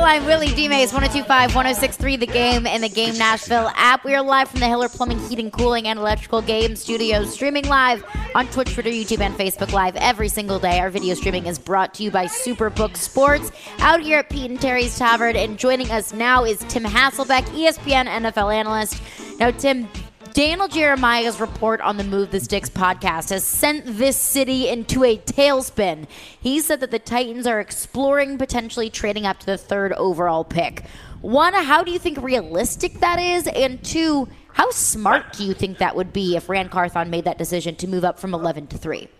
I'm Willie D. Mays, 102.5, 106.3 The Game and the Game Nashville app. We are live from the Hiller Plumbing, Heating, Cooling, and Electrical Game Studios, streaming live on Twitch, Twitter, YouTube, and Facebook Live every single day. Our video streaming is brought to you by Superbook Sports. Out here at Pete and Terry's Tavern, and joining us now is Tim Hasselbeck, ESPN NFL analyst. Now, Tim, Daniel Jeremiah's report on the Move the Sticks podcast has sent this city into a tailspin. He said that the Titans are exploring potentially trading up to the third overall pick. One, how do you think realistic that is? And two, how smart do you think that would be if Rand Carthon made that decision to move up from 11 to 3?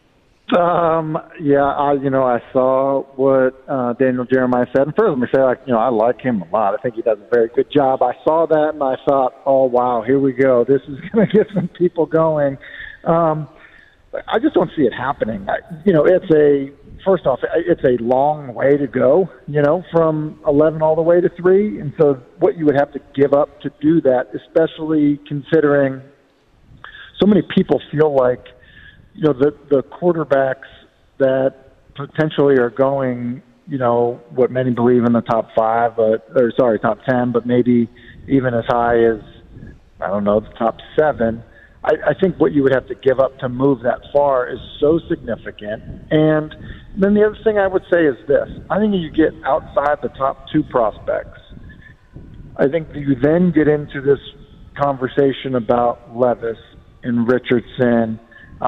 I saw what Daniel Jeremiah said. And first, let me say, I like him a lot. I think he does a very good job. I saw that and I thought, oh, wow, here we go. This is going to get some people going. I just don't see it happening. First off, it's a long way to go, from 11 all the way to 3. And so what you would have to give up to do that, especially considering so many people feel like, the quarterbacks that potentially are going, what many believe in the top top 10, but maybe even as high as, the top 7. I think what you would have to give up to move that far is so significant. And then the other thing I would say is this. I think you get outside the top 2 prospects. I think you then get into this conversation about Levis and Richardson.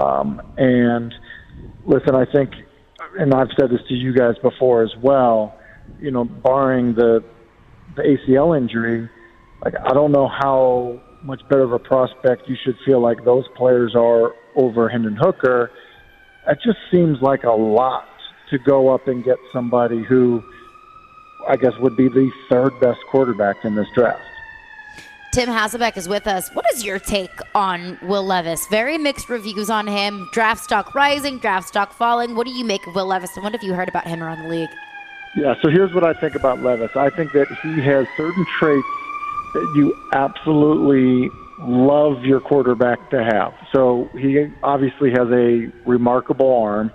And listen, I think, and I've said this to you guys before as well, barring the ACL injury, I don't know how much better of a prospect you should feel like those players are over Hendon Hooker. It just seems like a lot to go up and get somebody who I guess would be the third best quarterback in this draft. Tim Hasselbeck is with us. What is your take on Will Levis? Very mixed reviews on him. Draft stock rising, draft stock falling. What do you make of Will Levis, and what have you heard about him around the league? Yeah, so here's what I think about Levis. I think that he has certain traits that you absolutely love your quarterback to have. So he obviously has a remarkable arm,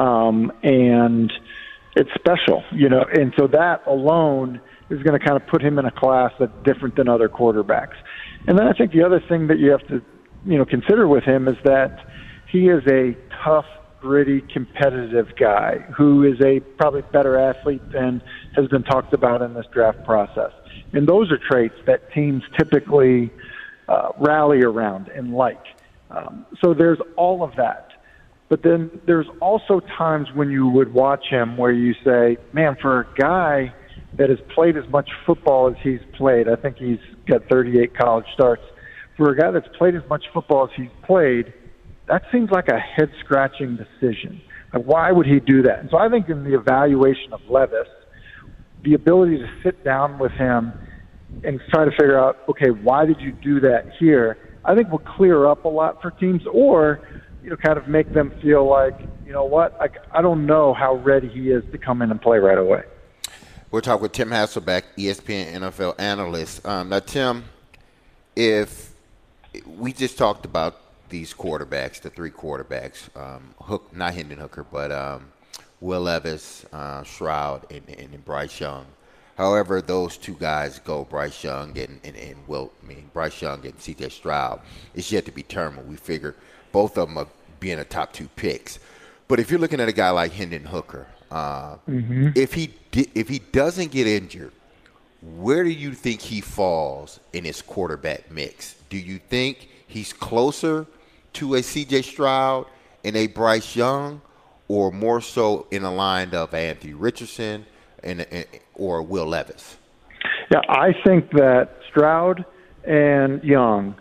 and it's special, and so that alone is going to kind of put him in a class that's different than other quarterbacks. And then I think the other thing that you have to, consider with him is that he is a tough, gritty, competitive guy who is a probably better athlete than has been talked about in this draft process. And those are traits that teams typically rally around and like. So there's all of that. But then there's also times when you would watch him where you say, man, for a guy that has played as much football as he's played. I think he's got 38 college starts. For a guy that's played as much football as he's played, that seems like a head-scratching decision. Why would he do that? And so I think in the evaluation of Levis, the ability to sit down with him and try to figure out, okay, why did you do that here, I think will clear up a lot for teams, or kind of make them feel like, I don't know how ready he is to come in and play right away. We're talking with Tim Hasselbeck, ESPN NFL analyst. Now, Tim, if we just talked about these quarterbacks, the 3 quarterbacks, not Hendon Hooker, but Will Levis, Stroud, and Bryce Young. However, those 2 guys go, Bryce Young Bryce Young and C.J. Stroud, it's yet to be determined. We figure both of them are being a top 2 picks. But if you're looking at a guy like Hendon Hooker, if he doesn't get injured, where do you think he falls in his quarterback mix? Do you think he's closer to a C.J. Stroud and a Bryce Young, or more so in the line of Anthony Richardson or Will Levis? Yeah, I think that Stroud and Young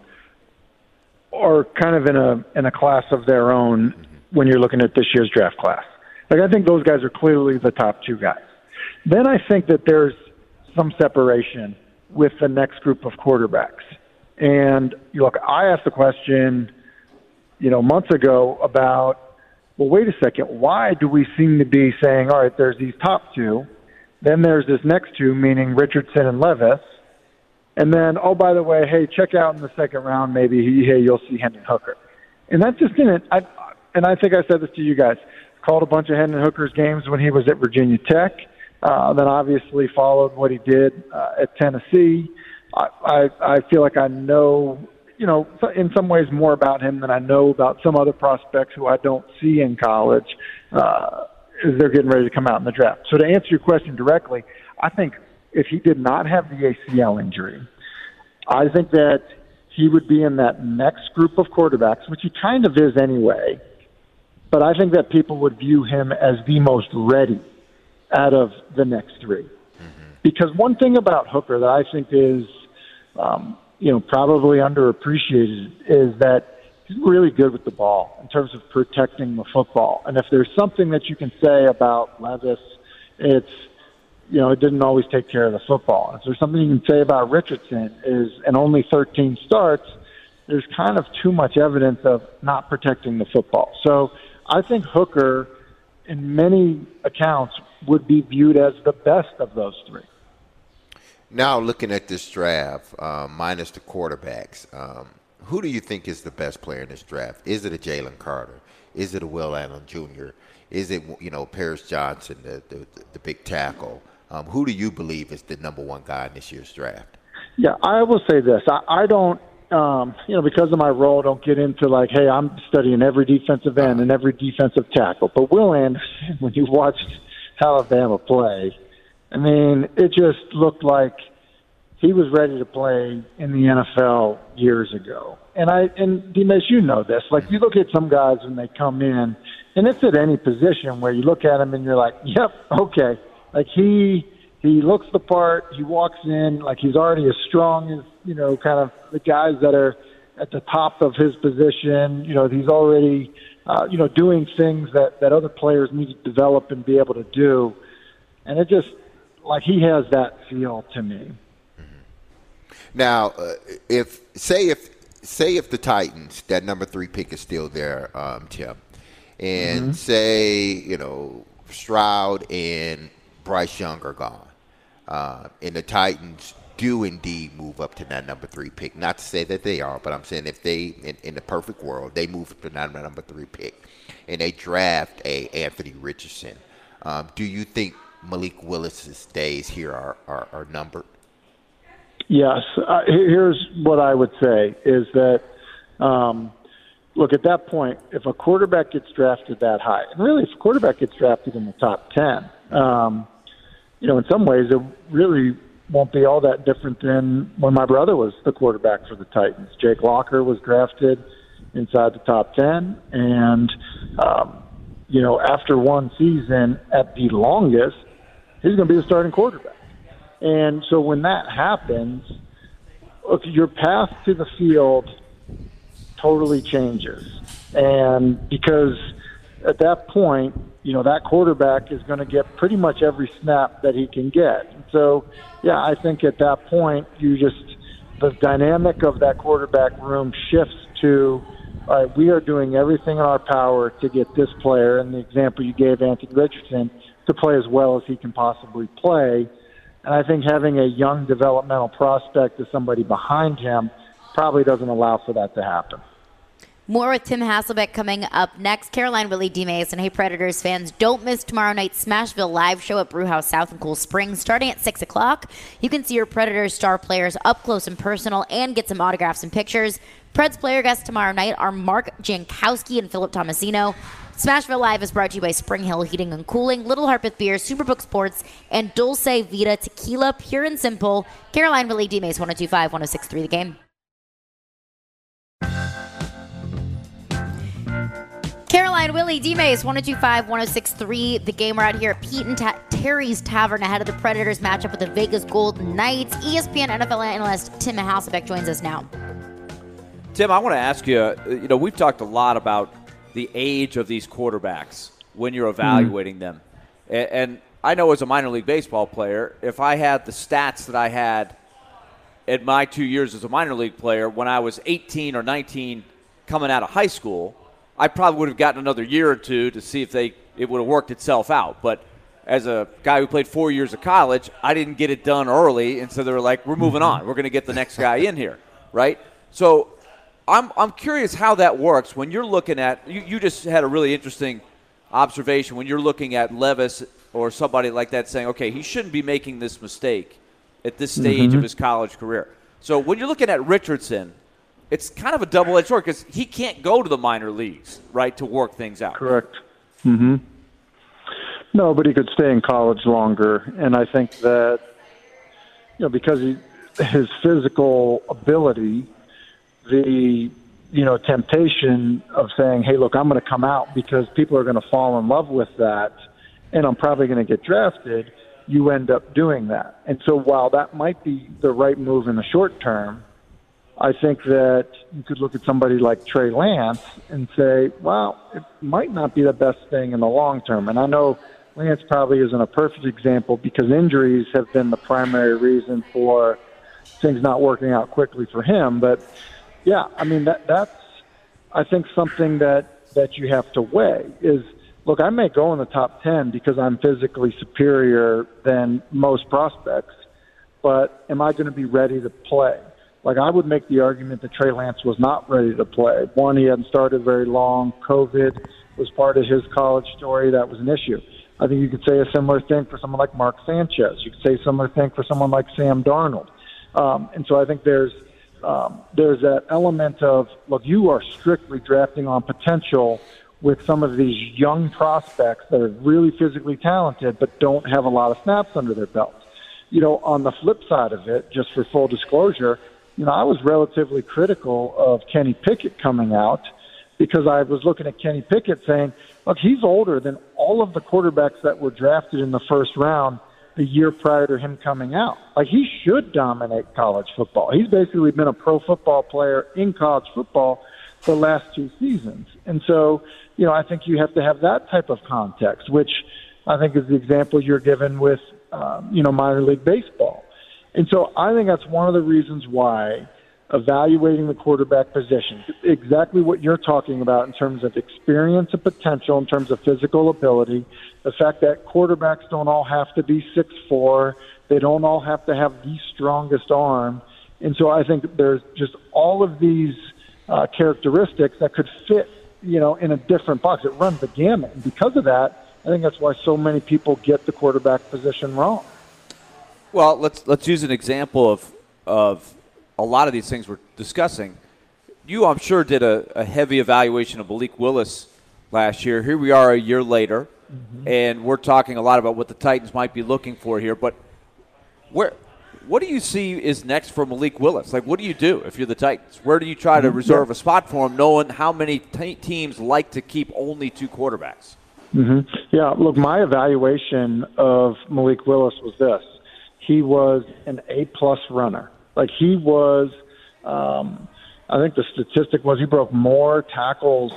are kind of in a class of their own when you're looking at this year's draft class. I think those guys are clearly the top 2 guys. Then I think that there's some separation with the next group of quarterbacks. And I asked the question, months ago about, well, wait a second, why do we seem to be saying, all right, there's these top 2, then there's this next 2, meaning Richardson and Levis, and then, oh, by the way, hey, check out in the second round, maybe, you'll see Hendon Hooker. And that just didn't, and I think I said this to you guys, called a bunch of Hendon Hooker's games when he was at Virginia Tech. then obviously followed what he did at Tennessee. I feel like I know, in some ways more about him than I know about some other prospects who I don't see in college as they're getting ready to come out in the draft. So to answer your question directly, I think if he did not have the ACL injury, I think that he would be in that next group of quarterbacks, which he kind of is anyway. But I think that people would view him as the most ready out of the next three. Mm-hmm. Because one thing about Hooker that I think is, probably underappreciated is that he's really good with the ball in terms of protecting the football. And if there's something that you can say about Levis, it's, it didn't always take care of the football. If there's something you can say about Richardson is, in only 13 starts, there's kind of too much evidence of not protecting the football. So I think Hooker, in many accounts, would be viewed as the best of those three. Now, looking at this draft, minus the quarterbacks, who do you think is the best player in this draft? Is it a Jalen Carter? Is it a Will Allen Jr.? Is it, Paris Johnson, the big tackle? Who do you believe is the number one guy in this year's draft? Yeah, I will say this. I don't, because of my role, don't get into like, hey, I'm studying every defensive end and every defensive tackle. But Will Anderson, when you watched Alabama play, I mean, it just looked like he was ready to play in the NFL years ago. And Dimesh, you know this. Like, you look at some guys when they come in, and it's at any position where you look at him and you're like, yep, okay. Like, he looks the part. He walks in like he's already as strong as, kind of the guys that are at the top of his position. He's already, doing things that other players need to develop and be able to do. And it just, like, he has that feel to me. Now, if the Titans, that number 3 pick is still there, Tim, and say, Stroud and Bryce Young are gone, and the Titans do indeed move up to that number 3 pick. Not to say that they are, but I'm saying if they, in the perfect world, they move up to that number 3 pick, and they draft a Anthony Richardson, do you think Malik Willis's days here are numbered? Yes. Here's what I would say is that, look, at that point, if a quarterback gets drafted that high, and really if a quarterback gets drafted in the top 10, in some ways it really won't be all that different than when my brother was the quarterback for the Titans. Jake Locker was drafted inside the top 10, and, after one season at the longest, he's going to be the starting quarterback. And so when that happens, look, your path to the field totally changes. And because at that point, that quarterback is going to get pretty much every snap that he can get. And so, yeah, I think at that point, the dynamic of that quarterback room shifts to, all right, we are doing everything in our power to get this player, and the example you gave, Anthony Richardson, to play as well as he can possibly play. And I think having a young developmental prospect as somebody behind him probably doesn't allow for that to happen. More with Tim Hasselbeck coming up next. Caroline, Willie, D. Mason. Hey, Predators fans, don't miss tomorrow night's Smashville live show at Brewhouse South in Cool Springs starting at 6 o'clock. You can see your Predators star players up close and personal and get some autographs and pictures. Preds player guests tomorrow night are Mark Jankowski and Philip Tomasino. Smashville Live is brought to you by Spring Hill Heating and Cooling, Little Harpeth Beer, Superbook Sports, and Dulce Vita Tequila, pure and simple. Caroline, Willie, D. Mace, 102.5, 106.3 The Game. Caroline, Willie, D-Mays, 102.5, 106.3. The Game. We're out here at Pete and Terry's Tavern ahead of the Predators matchup with the Vegas Golden Knights. ESPN NFL analyst Tim Hasselbeck joins us now. Tim, I want to ask you, we've talked a lot about the age of these quarterbacks when you're evaluating them. And I know as a minor league baseball player, if I had the stats that I had in my 2 years as a minor league player when I was 18 or 19 coming out of high school, I probably would have gotten another year or two to see if it would have worked itself out. But as a guy who played 4 years of college, I didn't get it done early, and so they were like, we're moving on. We're going to get the next guy in here, right? So I'm curious how that works when you're looking at – you just had a really interesting observation when you're looking at Levis or somebody like that saying, okay, he shouldn't be making this mistake at this stage of his college career. So when you're looking at Richardson, it's kind of a double-edged sword because he can't go to the minor leagues, right, to work things out. Correct. No, but he could stay in college longer. And I think that, because his physical ability, the temptation of saying, hey, look, I'm going to come out because people are going to fall in love with that, and I'm probably going to get drafted, you end up doing that. And so while that might be the right move in the short term, I think that you could look at somebody like Trey Lance and say, well, it might not be the best thing in the long term. And I know Lance probably isn't a perfect example because injuries have been the primary reason for things not working out quickly for him. But, yeah, I mean, that's, I think, something that you have to weigh is, look, I may go in the top 10 because I'm physically superior than most prospects, but am I going to be ready to play? Like, I would make the argument that Trey Lance was not ready to play. One, he hadn't started very long. COVID was part of his college story. That was an issue. I think you could say a similar thing for someone like Mark Sanchez. You could say a similar thing for someone like Sam Darnold. And so I think there's that element of, look, you are strictly drafting on potential with some of these young prospects that are really physically talented but don't have a lot of snaps under their belt. On the flip side of it, just for full disclosure, I was relatively critical of Kenny Pickett coming out because I was looking at Kenny Pickett saying, look, he's older than all of the quarterbacks that were drafted in the first round the year prior to him coming out. Like, he should dominate college football. He's basically been a pro football player in college football the last 2 seasons. And so, I think you have to have that type of context, which I think is the example you're given with, minor league baseball. And so I think that's one of the reasons why evaluating the quarterback position, exactly what you're talking about in terms of experience and potential, in terms of physical ability, the fact that quarterbacks don't all have to be 6'4", they don't all have to have the strongest arm. And so I think there's just all of these characteristics that could fit, in a different box. It runs the gamut. And because of that, I think that's why so many people get the quarterback position wrong. Well, let's use an example of a lot of these things we're discussing. You, I'm sure, did a heavy evaluation of Malik Willis last year. Here we are a year later, and we're talking a lot about what the Titans might be looking for here. But what do you see is next for Malik Willis? Like, what do you do if you're the Titans? Where do you try to reserve a spot for him, knowing how many teams like to keep only 2 quarterbacks? Yeah, look, my evaluation of Malik Willis was this. He was an A-plus runner. Like, he was, I think the statistic was he broke more tackles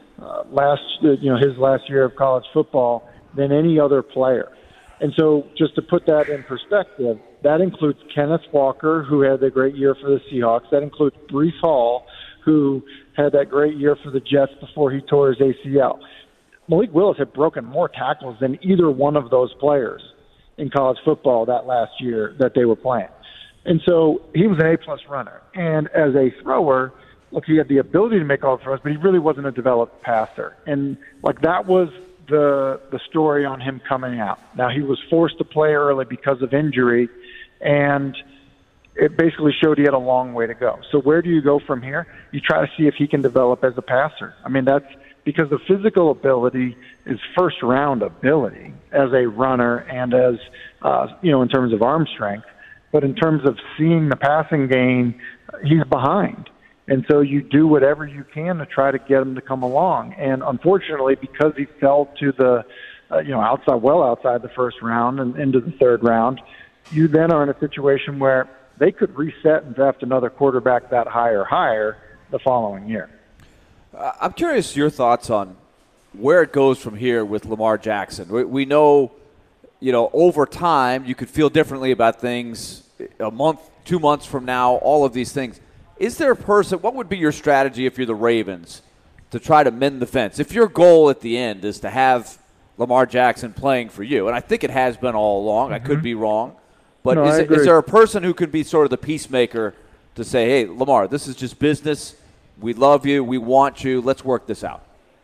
his last year of college football than any other player. And so just to put that in perspective, that includes Kenneth Walker, who had a great year for the Seahawks. That includes Breece Hall, who had that great year for the Jets before he tore his ACL. Malik Willis had broken more tackles than either one of those players in college football that last year that they were playing. And so he was an A-plus runner. And as a thrower, look, he had the ability to make all the throws, but he really wasn't a developed passer. And, that was the story on him coming out. Now, he was forced to play early because of injury, and it basically showed he had a long way to go. So where do you go from here? You try to see if he can develop as a passer. I mean, that's because the physical ability is first-round ability as a runner and as, in terms of arm strength. But in terms of seeing the passing game, he's behind. And so you do whatever you can to try to get him to come along. And unfortunately, because he fell to the, outside the first round and into the third round, you then are in a situation where they could reset and draft another quarterback that high or higher the following year. I'm curious your thoughts on where it goes from here with Lamar Jackson. We know, over time you could feel differently about things a month, 2 months from now, all of these things. Is there a person, what would be your strategy if you're the Ravens to try to mend the fence? If your goal at the end is to have Lamar Jackson playing for you, and I think it has been all along, I could be wrong, but is there a person who can be sort of the peacemaker to say, hey, Lamar, this is just business. We love you. We want you. Let's work this out.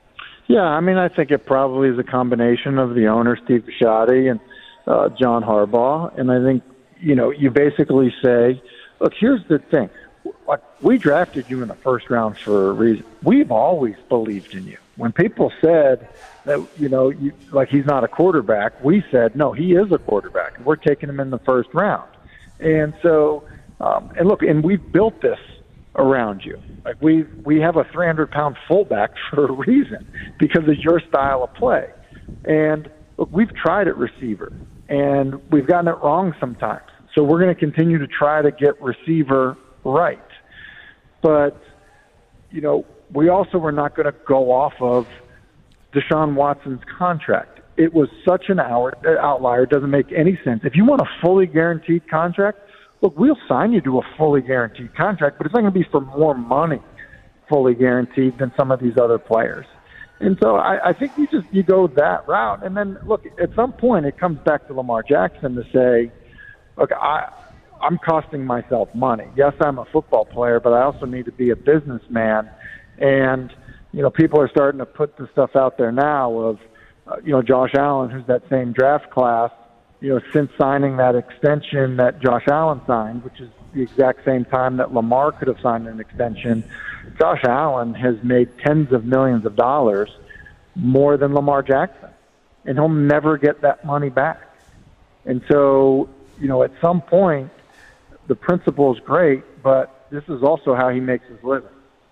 Yeah, I mean, I think it probably is a combination of the owner, Steve Bisciotti, and John Harbaugh. And I think, you basically say, look, here's the thing. Like, we drafted you in the first round for a reason. We've always believed in you. When people said that, like he's not a quarterback, we said, no, he is a quarterback. We're taking him in the first round. And so, and look, and we've built this around you. Like we have a 300-pound fullback for a reason because of your style of play. And look, we've tried at receiver, and we've gotten it wrong sometimes. So we're going to continue to try to get receiver right. But, we also were not going to go off of Deshaun Watson's contract. It was such an outlier. It doesn't make any sense. If you want a fully guaranteed contract, look, we'll sign you to a fully guaranteed contract, but it's not going to be for more money fully guaranteed than some of these other players. And so I think you go that route. And then, look, at some point it comes back to Lamar Jackson to say, look, I'm costing myself money. Yes, I'm a football player, but I also need to be a businessman. And, people are starting to put the stuff out there now of, Josh Allen, who's that same draft class, since signing that extension that Josh Allen signed, which is the exact same time that Lamar could have signed an extension, Josh Allen has made tens of millions of dollars more than Lamar Jackson. And he'll never get that money back. And so, at some point, the principle is great, but this is also how he makes his living.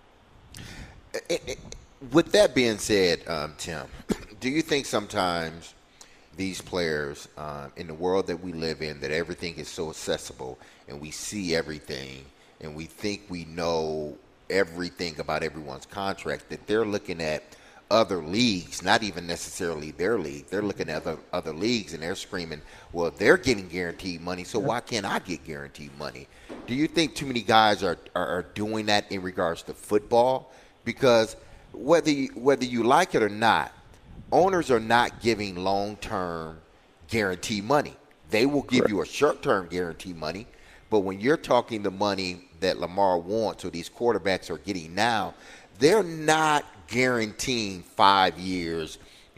With that being said, Tim, do you think sometimes these players, in the world that we live in, that everything is so accessible and we see everything and we think we know everything about everyone's contract, that they're looking at other leagues, not even necessarily their league. They're looking at other leagues and they're screaming, well, they're getting guaranteed money, so why can't I get guaranteed money? Do you think too many guys are doing that in regards to football? Because whether you like it or not, owners are not giving long-term guarantee money. They will give you a short-term guarantee money, but when you're talking the money that Lamar wants or these quarterbacks are getting now, they're not guaranteeing 5 years,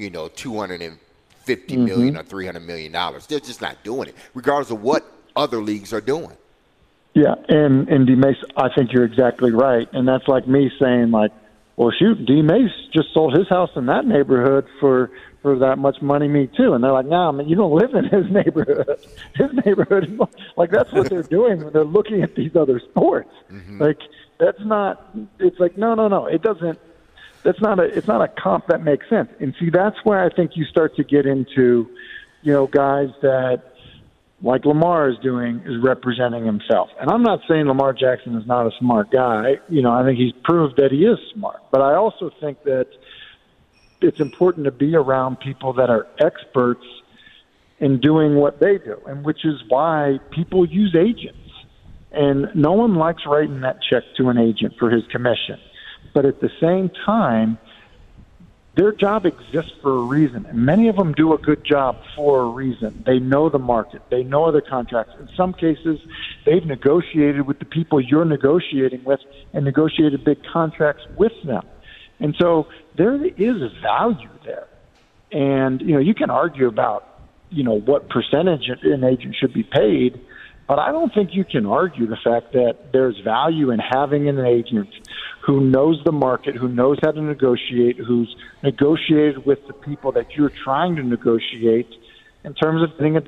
$250 million or $300 million. They're just not doing it, regardless of what other leagues are doing. Yeah, and D. Mace, I think you're exactly right. And that's like me saying, like, well, shoot, D. Mace just sold his house in that neighborhood for that much money, me too. And they're like, no, man, you don't live in his neighborhood. His neighborhood, like, that's what they're doing when they're looking at these other sports. Like, that's not, it's like, no, it doesn't, it's not a comp that makes sense. And see, that's where I think you start to get into, guys that, like Lamar is doing, is representing himself. And I'm not saying Lamar Jackson is not a smart guy. I think he's proved that he is smart. But I also think that it's important to be around people that are experts in doing what they do, and which is why people use agents. And no one likes writing that check to an agent for his commission. But at the same time, their job exists for a reason, and many of them do a good job for a reason. They know the market. They know other contracts. In some cases, they've negotiated with the people you're negotiating with and negotiated big contracts with them. And so there is value there. And, you can argue about, what percentage an agent should be paid, but I don't think you can argue the fact that there's value in having an agent who knows the market, who knows how to negotiate, who's negotiated with the people that you're trying to negotiate in terms of getting it.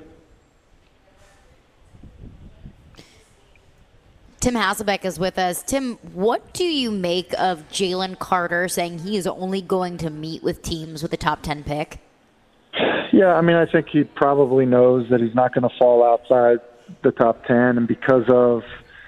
Tim Hasselbeck is with us. Tim, what do you make of Jalen Carter saying he is only going to meet with teams with a top 10 pick? Yeah, I think he probably knows that he's not going to fall outside the top 10, and because of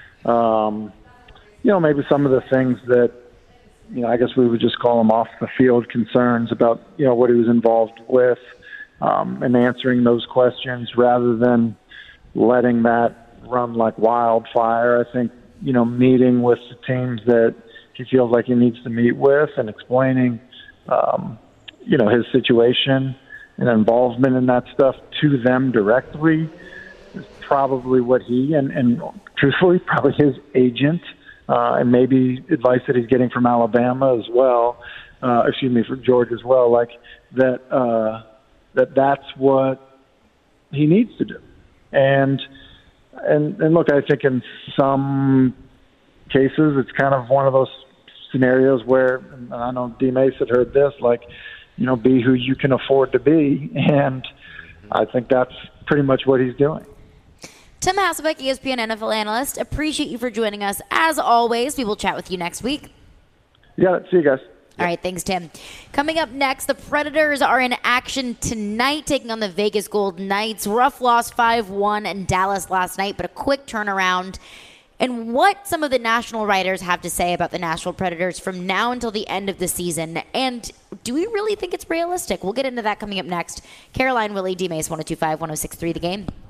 maybe some of the things that I guess we would just call them off the field concerns about what he was involved with, and answering those questions rather than letting that run like wildfire. I think meeting with the teams that he feels like he needs to meet with and explaining his situation and involvement in that stuff to them directly is probably what he and truthfully probably his agent and maybe advice that he's getting from Alabama as well for George as well, like that's what he needs to do. And look, I think in some cases it's kind of one of those scenarios where, and I know D. Mace had heard this, like, be who you can afford to be. And I think that's pretty much what he's doing. Tim Hasselbeck, ESPN NFL analyst, appreciate you for joining us. As always, we will chat with you next week. You got it. See you guys. All right, thanks, Tim. Coming up next, the Predators are in action tonight, taking on the Vegas Golden Knights. Rough loss 5-1 in Dallas last night, but a quick turnaround. And what some of the national writers have to say about the Nashville Predators from now until the end of the season. And do we really think it's realistic? We'll get into that coming up next. Caroline Willie, D-Mace, 102.5, 106.3 The Game.